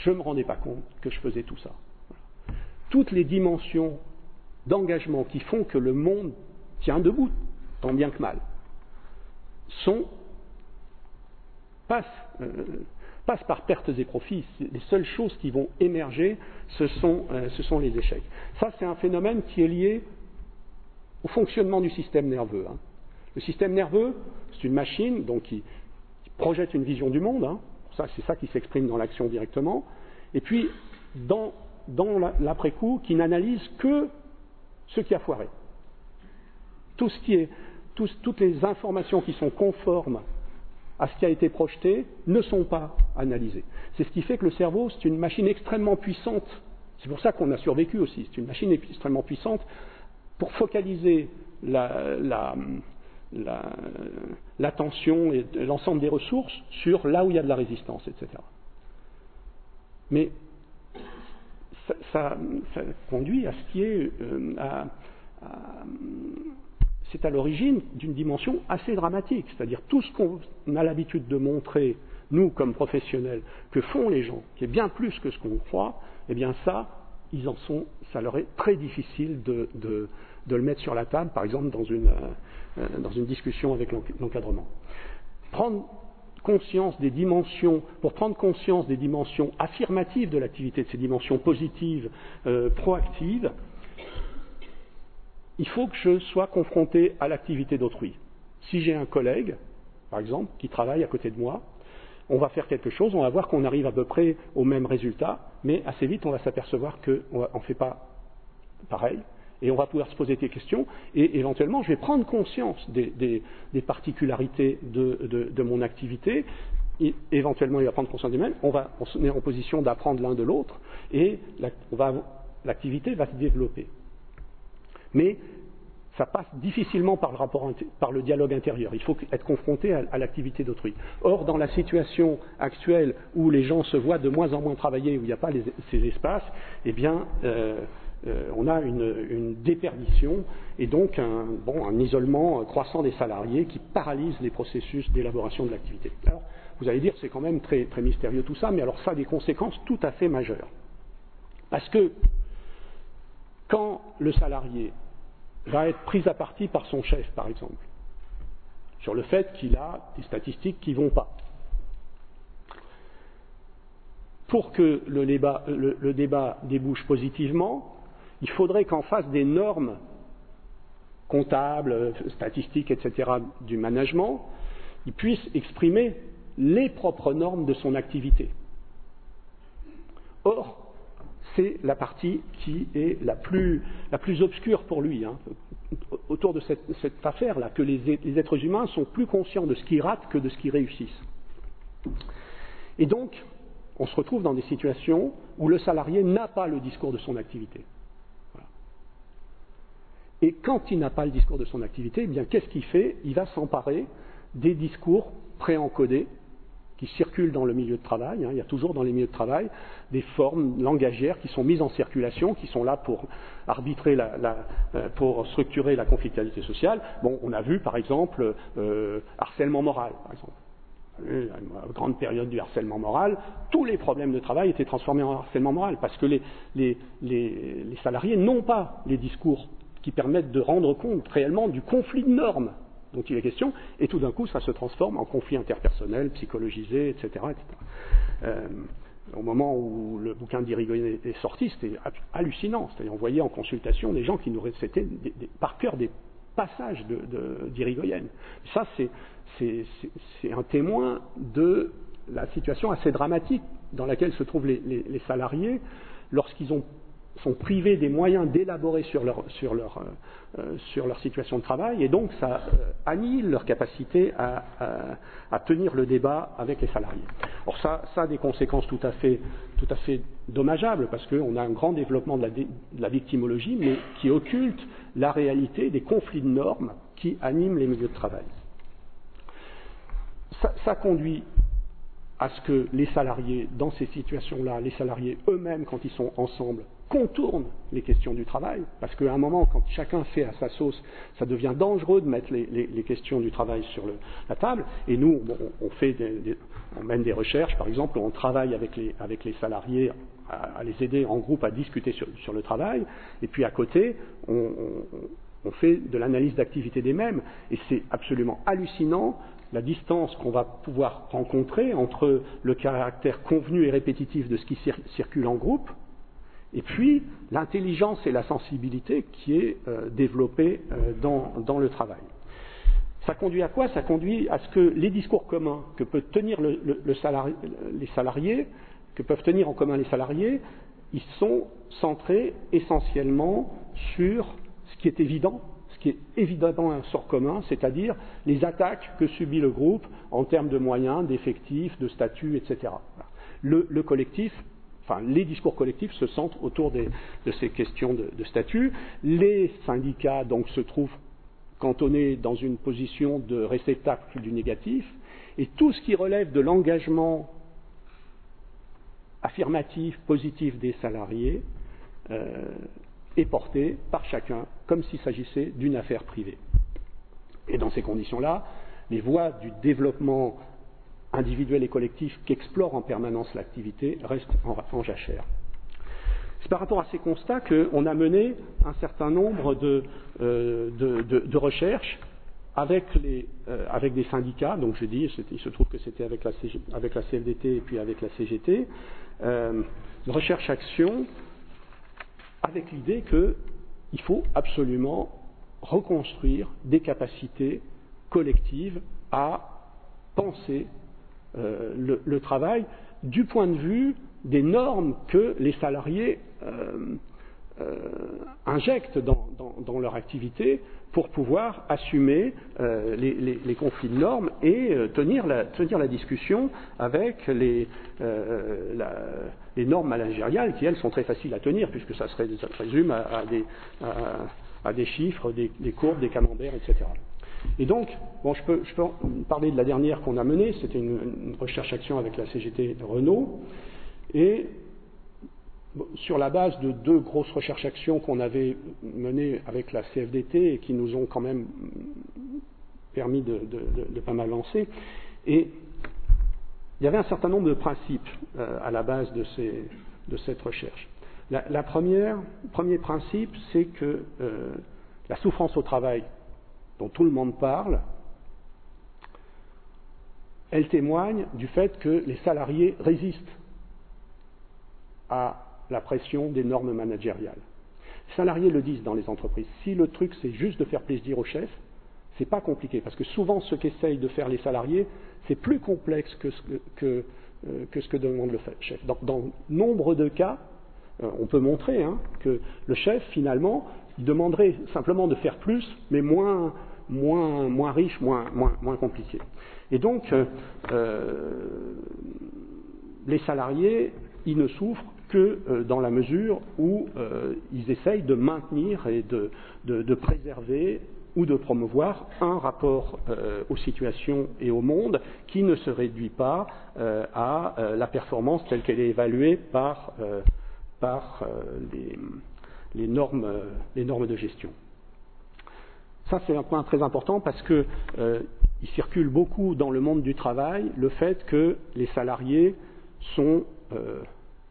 je ne me rendais pas compte que je faisais tout ça. Voilà. Toutes les dimensions d'engagement qui font que le monde tient debout, tant bien que mal, sont, passent, euh, passent par pertes et profits. Les seules choses qui vont émerger, ce sont, euh, ce sont les échecs. Ça, c'est un phénomène qui est lié au fonctionnement du système nerveux. Hein. Le système nerveux, c'est une machine donc, qui, qui projette une vision du monde. Hein. Ça, c'est ça qui s'exprime dans l'action directement. Et puis, dans, dans l'après-coup, qui n'analyse que ce qui a foiré. Tout ce qui est, tout, toutes les informations qui sont conformes à ce qui a été projeté ne sont pas analysées. C'est ce qui fait que le cerveau, c'est une machine extrêmement puissante. C'est pour ça qu'on a survécu aussi. C'est une machine extrêmement puissante pour focaliser la, la, la, l'attention et l'ensemble des ressources sur là où il y a de la résistance, et cetera. Mais ça, ça, ça conduit à ce qui est euh, à, à, c'est à l'origine d'une dimension assez dramatique, c'est-à-dire tout ce qu'on a l'habitude de montrer, nous comme professionnels, que font les gens, qui est bien plus que ce qu'on croit, eh bien ça, ils en sont, ça leur est très difficile de, de, de le mettre sur la table, par exemple dans une, euh, dans une discussion avec l'encadrement. Prendre conscience des dimensions, pour prendre conscience des dimensions affirmatives de l'activité, de ces dimensions positives, euh, proactives, il faut que je sois confronté à l'activité d'autrui. Si j'ai un collègue, par exemple, qui travaille à côté de moi, on va faire quelque chose, on va voir qu'on arrive à peu près au même résultat, mais assez vite on va s'apercevoir qu'on ne fait pas pareil, et on va pouvoir se poser des questions, et éventuellement je vais prendre conscience des, des, des particularités de, de, de mon activité, et éventuellement il va prendre conscience des mêmes, on va on se met en position d'apprendre l'un de l'autre, et la, on va, l'activité va se développer. Mais ça passe difficilement par le, rapport, par le dialogue intérieur. Il faut être confronté à, à l'activité d'autrui. Or, dans la situation actuelle où les gens se voient de moins en moins travailler, où il n'y a pas les, ces espaces, eh bien, euh, euh, on a une, une déperdition et donc un, bon, un isolement croissant des salariés qui paralyse les processus d'élaboration de l'activité. Alors, vous allez dire, c'est quand même très, très mystérieux tout ça, mais alors ça a des conséquences tout à fait majeures. Parce que quand le salarié va être pris à partie par son chef, par exemple, sur le fait qu'il a des statistiques qui ne vont pas. Pour que le débat, le, le débat débouche positivement, il faudrait qu'en face des normes comptables, statistiques, et cetera du management, il puisse exprimer les propres normes de son activité. Or, c'est la partie qui est la plus, la plus obscure pour lui, hein, autour de cette, cette affaire-là, que les, les êtres humains sont plus conscients de ce qu'ils ratent que de ce qu'ils réussissent. Et donc, on se retrouve dans des situations où le salarié n'a pas le discours de son activité. Voilà. Et quand il n'a pas le discours de son activité, eh bien, qu'est-ce qu'il fait? Il va s'emparer des discours préencodés qui circulent dans le milieu de travail. Hein. Il y a toujours dans les milieux de travail des formes langagières qui sont mises en circulation, qui sont là pour arbitrer, la, la, pour structurer la conflictualité sociale. Bon, on a vu par exemple euh, harcèlement moral, par exemple. La grande période du harcèlement moral, tous les problèmes de travail étaient transformés en harcèlement moral parce que les, les, les, les salariés n'ont pas les discours qui permettent de rendre compte réellement du conflit de normes dont il est question, et tout d'un coup ça se transforme en conflit interpersonnel, psychologisé, et cetera et cetera. Euh, au moment où le bouquin d'Irigoyen est sorti, c'était hallucinant. C'est-à-dire on voyait en consultation des gens qui nous récitaient des, des, par cœur des passages de, de, d'Irigoyen. Ça, c'est, c'est, c'est, c'est un témoin de la situation assez dramatique dans laquelle se trouvent les, les, les salariés lorsqu'ils ont sont privés des moyens d'élaborer sur leur, sur, leur, euh, sur leur situation de travail, et donc ça euh, annihile leur capacité à, à, à tenir le débat avec les salariés. Or ça, ça a des conséquences tout à fait, tout à fait dommageables, parce qu'on a un grand développement de la, de la victimologie, mais qui occulte la réalité des conflits de normes qui animent les milieux de travail. Ça, ça conduit à ce que les salariés, dans ces situations-là, les salariés eux-mêmes, quand ils sont ensemble, contourne les questions du travail, parce qu'à un moment, quand chacun fait à sa sauce, ça devient dangereux de mettre les, les, les questions du travail sur le, la table. Et nous, bon, on, fait des, des, on mène des recherches, par exemple, on travaille avec les, avec les salariés à, à les aider en groupe à discuter sur, sur le travail, et puis à côté, on, on, on fait de l'analyse d'activité des mêmes, et c'est absolument hallucinant la distance qu'on va pouvoir rencontrer entre le caractère convenu et répétitif de ce qui cir- circule en groupe, et puis l'intelligence et la sensibilité qui est euh, développée euh, dans, dans le travail. Ça conduit à quoi? Ça conduit à ce que les discours communs que peuvent tenir le, le, le salari- les salariés, que peuvent tenir en commun les salariés, ils sont centrés essentiellement sur ce qui est évident, ce qui est évidemment un sort commun, c'est-à-dire les attaques que subit le groupe en termes de moyens, d'effectifs, de statut, et cetera. Le, le collectif, enfin les discours collectifs se centrent autour des, de ces questions de, de statut. Les syndicats donc se trouvent cantonnés dans une position de réceptacle du négatif, et tout ce qui relève de l'engagement affirmatif, positif des salariés euh, est porté par chacun comme s'il s'agissait d'une affaire privée. Et dans ces conditions-là, les voies du développement individuel et collectif qu'explore en permanence l'activité restent en, en jachère. C'est par rapport à ces constats qu'on a mené un certain nombre de, euh, de, de, de recherches avec, les, euh, avec des syndicats. Donc je dis, il se trouve que c'était avec la, C G, avec la C F D T et puis avec la C G T. Euh, une recherche-action avec l'idée qu'il faut absolument reconstruire des capacités collectives à penser euh, le, le travail du point de vue des normes que les salariés euh, euh, injectent dans, dans, dans leur activité pour pouvoir assumer euh, les, les, les conflits de normes et euh, tenir, la, tenir la discussion avec les, euh, la, les normes managériales qui, elles, sont très faciles à tenir puisque ça se résume à, à, des, à, à des chiffres, des, des courbes, des camemberts, et cetera. Et donc, bon, je peux, je peux parler de la dernière qu'on a menée, c'était une, une recherche-action avec la C G T Renault, et bon, sur la base de deux grosses recherches-actions qu'on avait menées avec la C F D T et qui nous ont quand même permis de, de, de, de pas mal avancer, et il y avait un certain nombre de principes euh, à la base de, ces, de cette recherche. La, la première, le premier principe, c'est que euh, la souffrance au travail, dont tout le monde parle, elle témoigne du fait que les salariés résistent à la pression des normes managériales. Les salariés le disent dans les entreprises. Si le truc c'est juste de faire plaisir au chef, c'est pas compliqué, parce que souvent ce qu'essayent de faire les salariés, c'est plus complexe que ce que, que, euh, que, ce que demande le chef. Dans, dans nombre de cas, euh, on peut montrer hein, que le chef, finalement, il demanderait simplement de faire plus, mais moins, moins, moins riche, moins, moins, moins compliqué. Et donc, euh, euh, les salariés, ils ne souffrent que euh, dans la mesure où euh, ils essayent de maintenir et de, de, de préserver ou de promouvoir un rapport euh, aux situations et au monde qui ne se réduit pas euh, à euh, la performance telle qu'elle est évaluée par, euh, par euh, les, les, normes, euh, les normes de gestion. Ça, c'est un point très important parce que euh, il circule beaucoup dans le monde du travail le fait que les salariés sont euh,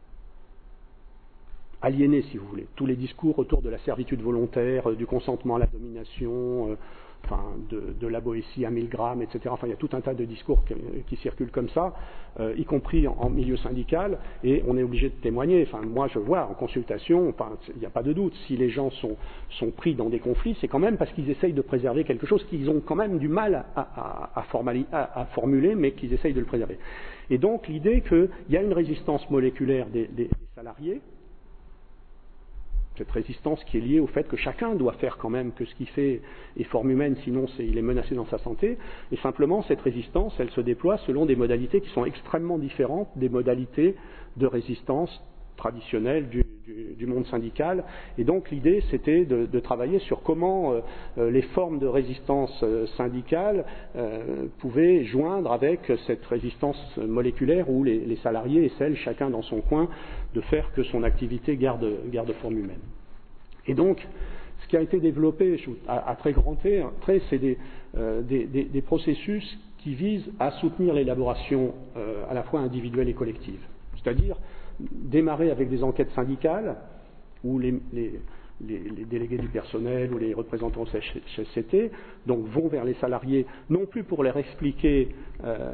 aliénés, si vous voulez. Tous les discours autour de la servitude volontaire, du consentement à la domination, euh, enfin, de, de la Boétie à mille grammes, et cetera. Enfin, il y a tout un tas de discours qui, qui circulent comme ça, euh, y compris en, en milieu syndical, et on est obligé de témoigner. Enfin, moi, je vois en consultation, enfin, il n'y a pas de doute, si les gens sont, sont pris dans des conflits, c'est quand même parce qu'ils essayent de préserver quelque chose qu'ils ont quand même du mal à, à, à, formali, à, à formuler, mais qu'ils essayent de le préserver. Et donc, l'idée qu'il y a une résistance moléculaire des, des, des salariés, cette résistance qui est liée au fait que chacun doit faire quand même que ce qu'il fait est forme humaine, sinon c'est, il est menacé dans sa santé, et simplement cette résistance, elle se déploie selon des modalités qui sont extrêmement différentes des modalités de résistance traditionnelle du, du, du monde syndical. Et donc l'idée, c'était de, de travailler sur comment euh, les formes de résistance euh, syndicale euh, pouvaient joindre avec cette résistance moléculaire où les, les salariés essaient, chacun dans son coin, de faire que son activité garde, garde forme humaine. Et donc, ce qui a été développé à, à très grand trait, c'est des, euh, des, des, des processus qui visent à soutenir l'élaboration euh, à la fois individuelle et collective. C'est-à-dire démarrer avec des enquêtes syndicales où les, les, les, les délégués du personnel ou les représentants C H C T donc, vont vers les salariés, non plus pour leur expliquer euh,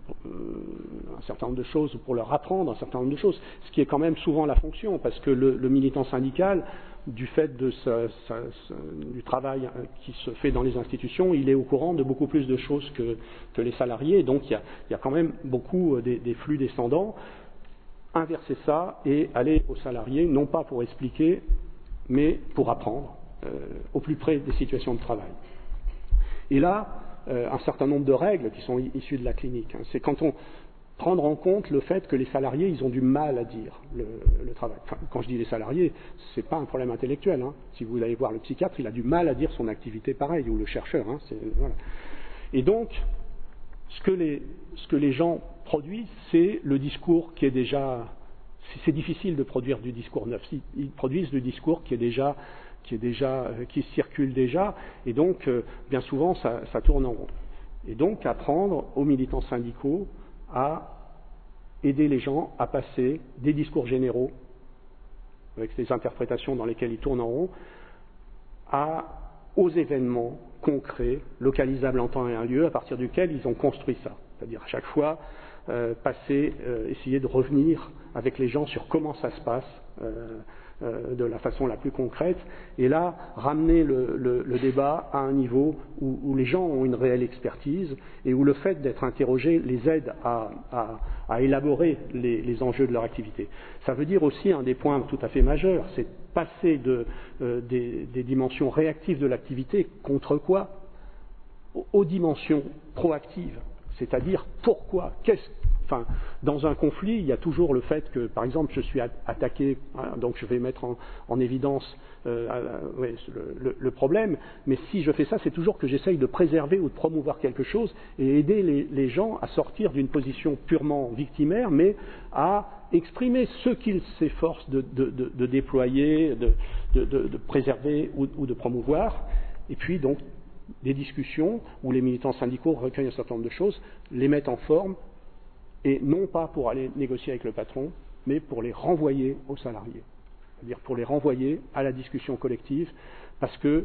un certain nombre de choses ou pour leur apprendre un certain nombre de choses, ce qui est quand même souvent la fonction, parce que le, le militant syndical, du fait de sa, sa, sa, du travail qui se fait dans les institutions, il est au courant de beaucoup plus de choses que, que les salariés, donc il y, a, il y a quand même beaucoup des, des flux descendants. Inverser ça et aller aux salariés, non pas pour expliquer, mais pour apprendre, euh, au plus près des situations de travail. Et là, euh, un certain nombre de règles qui sont issues de la clinique. Hein, c'est quand on prendre en compte le fait que les salariés, ils ont du mal à dire le, le travail. Enfin, quand je dis les salariés, c'est pas un problème intellectuel. Hein. Si vous allez voir le psychiatre, il a du mal à dire son activité pareil, ou le chercheur. Hein, c'est, voilà. Et donc, ce que les, ce que les gens produisent, c'est le discours qui est déjà... C'est difficile de produire du discours neuf. Ils produisent du discours qui est déjà... qui est déjà, qui circule déjà, et donc, euh, bien souvent, ça, ça tourne en rond. Et donc, apprendre aux militants syndicaux à aider les gens à passer des discours généraux, avec des interprétations dans lesquelles ils tournent en rond, à, aux événements concrets, localisables en temps et en lieu, à partir duquel ils ont construit ça. C'est-à-dire à chaque fois, euh, passer, euh, essayer de revenir avec les gens sur comment ça se passe, euh, euh, de la façon la plus concrète, et là, ramener le, le, le débat à un niveau où, où les gens ont une réelle expertise, et où le fait d'être interrogés les aide à, à, à élaborer les, les enjeux de leur activité. Ça veut dire aussi un des points tout à fait majeurs, c'est passer de, euh, des, des dimensions réactives de l'activité, contre quoi, aux, aux dimensions proactives. C'est-à-dire pourquoi, qu'est-ce, enfin, dans un conflit, il y a toujours le fait que, par exemple, je suis attaqué, hein, donc je vais mettre en, en évidence euh, euh, ouais, le, le, le problème, mais si je fais ça, c'est toujours que j'essaye de préserver ou de promouvoir quelque chose et aider les, les gens à sortir d'une position purement victimaire, mais à exprimer ce qu'ils s'efforcent de, de, de, de déployer, de, de, de, de préserver ou, ou de promouvoir, et puis donc des discussions où les militants syndicaux recueillent un certain nombre de choses, les mettent en forme, et non pas pour aller négocier avec le patron, mais pour les renvoyer aux salariés. C'est-à-dire pour les renvoyer à la discussion collective, parce que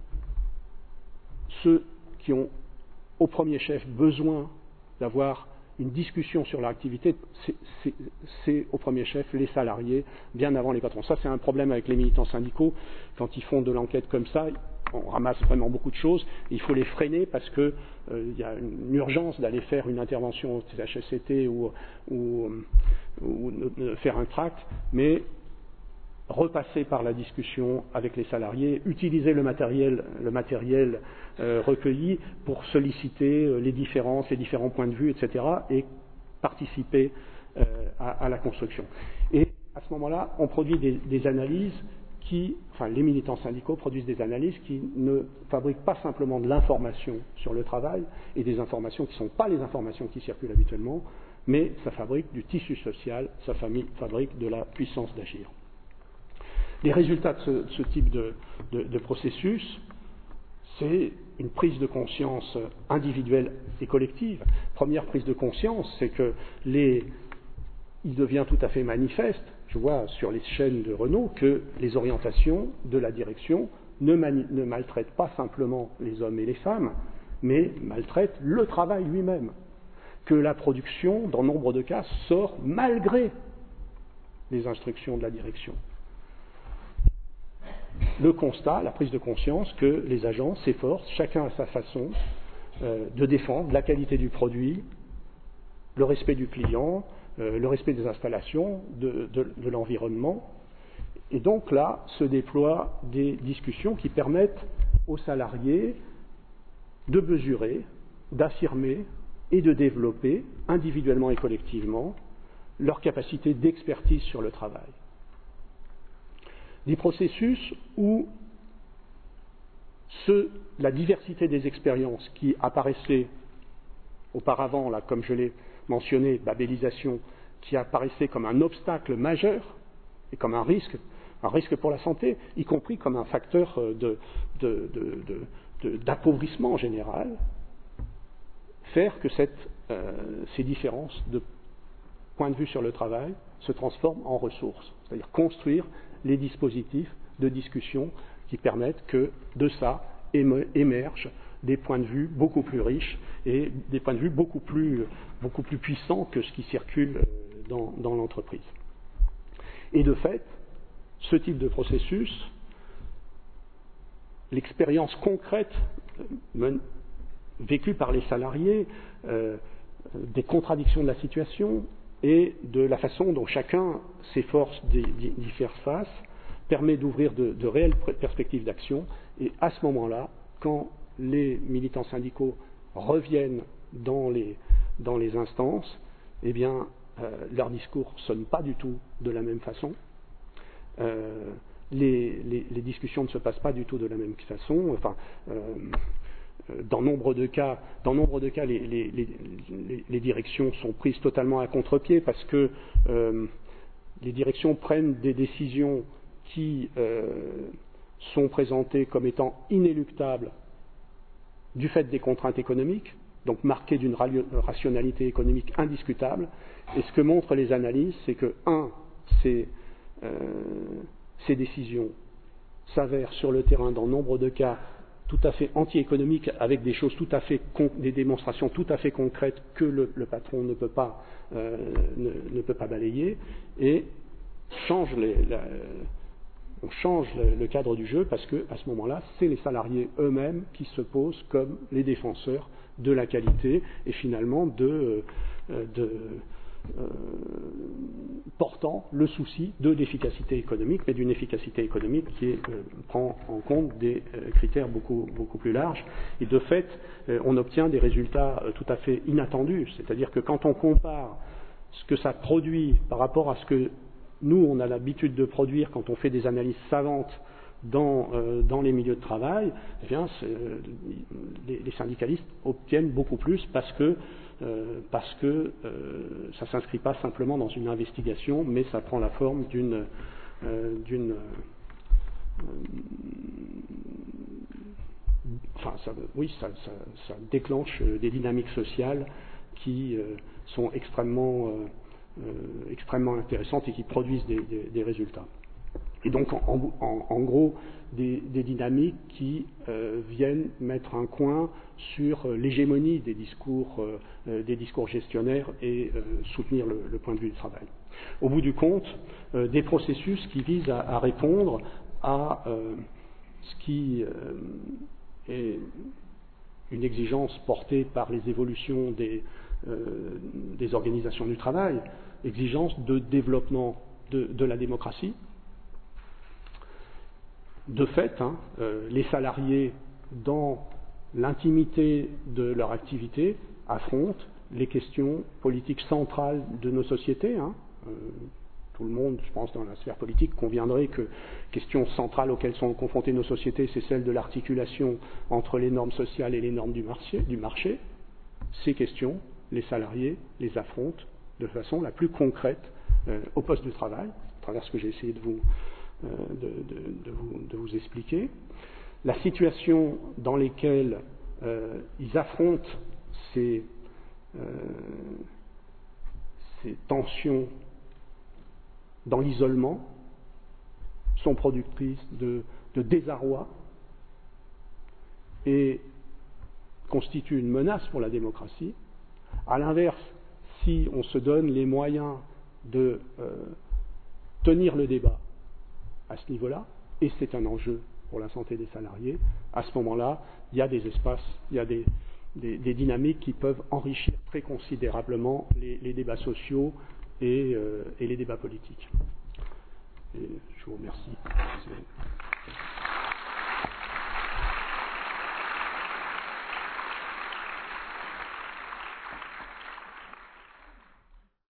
ceux qui ont au premier chef besoin d'avoir une discussion sur leur activité, c'est, c'est, c'est au premier chef les salariés, bien avant les patrons. Ça, c'est un problème avec les militants syndicaux. Quand ils font de l'enquête comme ça, on ramasse vraiment beaucoup de choses, et il faut les freiner parce qu'il euh, y a une urgence d'aller faire une intervention au C H S C T ou, ou, ou, ou faire un tract, mais repasser par la discussion avec les salariés, utiliser le matériel, le matériel euh, recueilli pour solliciter euh, les différences, les différents points de vue, et cetera, et participer euh, à, à la construction. Et à ce moment-là, on produit des, des analyses qui, enfin les militants syndicaux produisent des analyses qui ne fabriquent pas simplement de l'information sur le travail et des informations qui ne sont pas les informations qui circulent habituellement, mais ça fabrique du tissu social, ça fabrique de la puissance d'agir. Les résultats de ce, de ce type de, de, de processus, c'est une prise de conscience individuelle et collective. Première prise de conscience, c'est que les, il devient tout à fait manifeste, je vois sur les chaînes de Renault, que les orientations de la direction ne, mani- ne maltraitent pas simplement les hommes et les femmes, mais maltraitent le travail lui-même. Que la production, dans nombre de cas, sort malgré les instructions de la direction. Le constat, la prise de conscience que les agents s'efforcent, chacun à sa façon, euh, de défendre la qualité du produit, le respect du client, euh, le respect des installations, de, de, de l'environnement. Et donc là, se déploient des discussions qui permettent aux salariés de mesurer, d'affirmer et de développer, individuellement et collectivement, leur capacité d'expertise sur le travail. des processus où ce, la diversité des expériences qui apparaissaient auparavant, là, comme je l'ai mentionné, babélisation, qui apparaissait comme un obstacle majeur et comme un risque, un risque pour la santé, y compris comme un facteur de, de, de, de, de, d'appauvrissement général, faire que cette, euh, ces différences de point de vue sur le travail se transforment en ressources, c'est-à-dire construire les dispositifs de discussion qui permettent que de ça émergent des points de vue beaucoup plus riches et des points de vue beaucoup plus, beaucoup plus puissants que ce qui circule dans, dans l'entreprise. Et de fait, ce type de processus, l'expérience concrète euh, vécue par les salariés, euh, des contradictions de la situation et de la façon dont chacun s'efforce d'y faire face, permet d'ouvrir de, de réelles perspectives d'action. Et à ce moment-là, quand les militants syndicaux reviennent dans les, dans les instances, eh bien, euh, leur discours ne sonne pas du tout de la même façon. Euh, les, les, les discussions ne se passent pas du tout de la même façon. Enfin, euh, dans nombre de cas, dans nombre de cas, les, les, les, les directions sont prises totalement à contre-pied parce que euh, les directions prennent des décisions qui euh, sont présentées comme étant inéluctables du fait des contraintes économiques, donc marquées d'une rationalité économique indiscutable. Et ce que montrent les analyses, c'est que, un, ces, euh, ces décisions s'avèrent sur le terrain, dans nombre de cas, tout à fait anti-économiques, avec des choses tout à fait, des démonstrations tout à fait concrètes que le, le patron ne peut pas, euh, ne, ne peut pas balayer, et change les, la, on change le, le cadre du jeu parce que à ce moment-là, c'est les salariés eux-mêmes qui se posent comme les défenseurs de la qualité et finalement de, de euh, portant le souci de l'efficacité économique, mais d'une efficacité économique qui est, euh, prend en compte des euh, critères beaucoup, beaucoup plus larges. Et de fait, euh, on obtient des résultats euh, tout à fait inattendus. C'est-à-dire que quand on compare ce que ça produit par rapport à ce que nous, on a l'habitude de produire quand on fait des analyses savantes dans, euh, dans les milieux de travail, eh bien, euh, les, les syndicalistes obtiennent beaucoup plus parce que, euh, parce que euh, ça ne s'inscrit pas simplement dans une investigation, mais ça prend la forme d'une, euh, d'une euh, enfin, ça, oui, ça, ça, ça déclenche des dynamiques sociales qui euh, sont extrêmement euh, Euh, extrêmement intéressantes et qui produisent des, des, des résultats. Et donc, en, en, en gros, des, des dynamiques qui euh, viennent mettre un coin sur euh, l'hégémonie des discours, euh, des discours gestionnaires et euh, soutenir le, le point de vue du travail. Au bout du compte, euh, des processus qui visent à, à répondre à euh, ce qui euh, est une exigence portée par les évolutions des, euh, des organisations du travail, exigence de développement de, de la démocratie. De fait, hein, euh, les salariés, dans l'intimité de leur activité, affrontent les questions politiques centrales de nos sociétés. Hein. Euh, tout le monde, je pense, dans la sphère politique, conviendrait que question centrale auxquelles sont confrontées nos sociétés, c'est celle de l'articulation entre les normes sociales et les normes du marché. Du marché. Ces questions, les salariés les affrontent de façon la plus concrète euh, au poste du travail, à travers ce que j'ai essayé de vous, euh, de, de, de, vous, de vous expliquer. La situation dans laquelle euh, ils affrontent ces, euh, ces tensions dans l'isolement sont productrices de, de désarroi et constituent une menace pour la démocratie. À l'inverse, si on se donne les moyens de euh, tenir le débat à ce niveau-là, et c'est un enjeu pour la santé des salariés, à ce moment-là, il y a des espaces, il y a des, des, des dynamiques qui peuvent enrichir très considérablement les, les débats sociaux et, euh, et les débats politiques. Et je vous remercie.